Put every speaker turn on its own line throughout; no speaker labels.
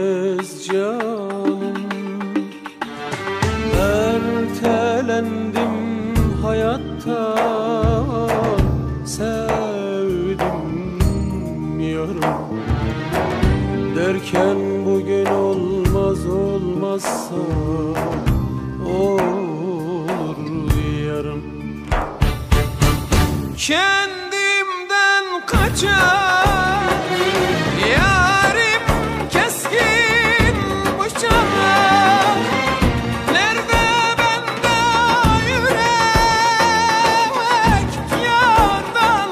tez canım. Ertelendim hayattan, sevdim yarım. Derken bugün olmaz olmazsa olur yarım. Kendimden kaçar yarim keskin bıçak. Nerede bende yürek yardan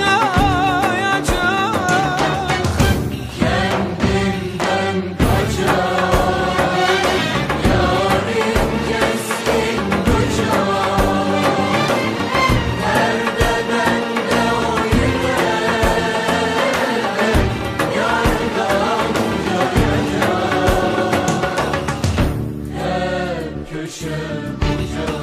cayacak. Kendimden kaçar yarim keskin bıçak. Nerede bende o yürek yardan cayacak. Her köşe bucak.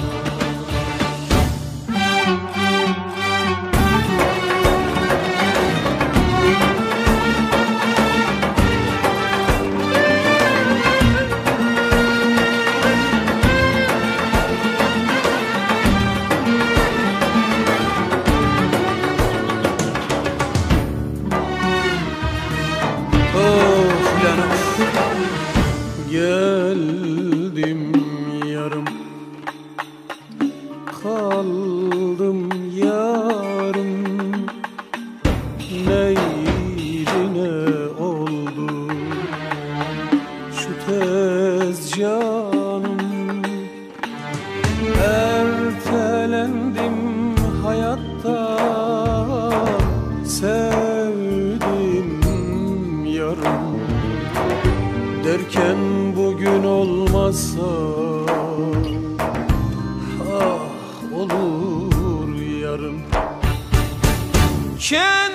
Of lan of, geldim yarım, kaldım yarım. Neydi ne oldu şu tez canım. Ertelendim hayatta, sevdim yarım. Derken bugün olmazsa ah olur yarım.